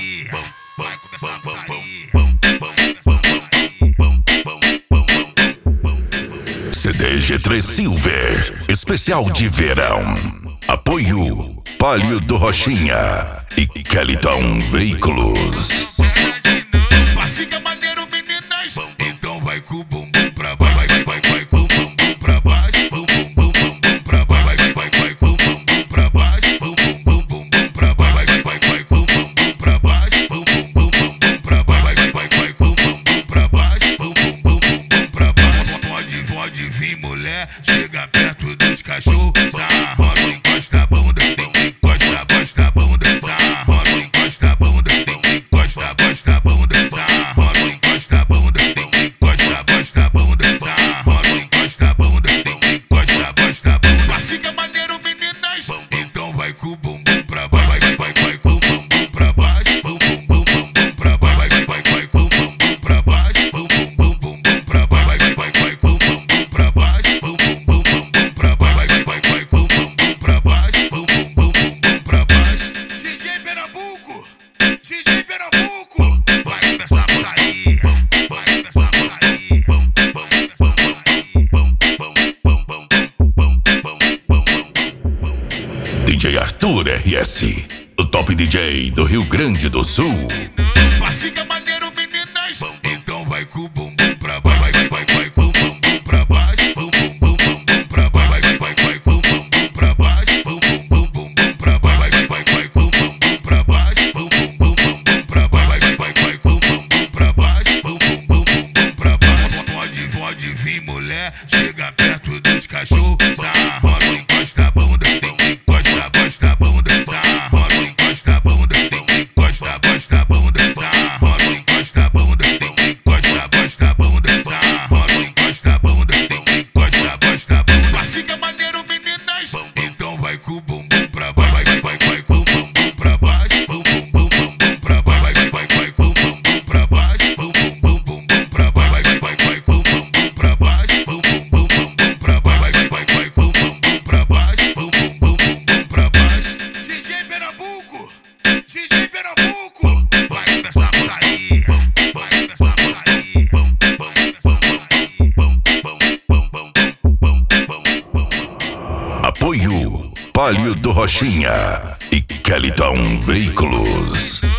putaria. Vai começar a putaria. CDG3 Silver, especial de verão. Apoio Palio do Rochinha e Kellyton Veículos. Fica maneiro, meninas. Então vai com o bumbum pra baixo, vai com o bumbum pra baixo, bum bum bum bum bum pra baixo, vai com o bumbum pra baixo, bum bum bum bum bum pra baixo, vai com o bumbum pra baixo, bum bum bum bum bum pra baixo, vai com o bumbum pra baixo, bum bum bum bum bum pra baixo. Pode vir mulher, chega perto dos cachorros, sarrosa, encosta a bunda, encosta a bunda, sarrosa, encosta a bunda, encosta a bunda, sarrosa, encosta a bunda, encosta a bunda, sarrosa, encosta a bunda, encosta a bunda. Fica maneiro, meninas. Então vai com o bumbum pra baixo, vai com o bumbum pra baixo, bum bum bum bum bum pra baixo, vai com o bumbum pra baixo, bum bum bum bum bum pra baixo, vai com o bumbum pra baixo, bum bum bum bum bum pra baixo, vai com o bumbum pra baixo, bum bum bum bum bum pra baixo. DJ Pernambuco, DJ Pernambuco, vai começar a putaria, vai começar a putaria, DJ Arthur RS, o top DJ do Rio Grande do Sul. Fica maneiro, meninas. Então vai com o bumbum pra baixo, vai com o bumbum pra baixo, bum bum bum bum bum pra baixo, vai com o bumbum pra baixo, bum bum bum bum bum pra baixo, vai com o bumbum pra baixo, bum bum bum bum bum pra baixo, vai com o bumbum pra baixo, bum bum bum bum bum pra baixo. Pode vir mulher, chega perto dos cachorros, sarrosa, encosta a bunda, encosta a bunda, sarrosa, encosta a bunda, encosta a bunda, sarrosa, encosta a bunda, encosta a bunda, sarrosa, encosta a bunda, encosta a bunda. Fica maneiro, meninas. Então vai com o bumbum pra baixo, vai com o bumbum pra baixo, bum bum bum bum bum pra baixo, vai com o bumbum pra baixo, bum bum bum bum bum pra baixo, vai com o bumbum pra baixo, bum bum bum bum bum pra baixo, vai com o bumbum pra baixo, bum bum bum bum bum pra baixo. DJ Pernambuco, DJ Pernambuco, vai começar a putaria, vai começar a putaria, Apoio Palio do Rochinha e Kellyton Veículos.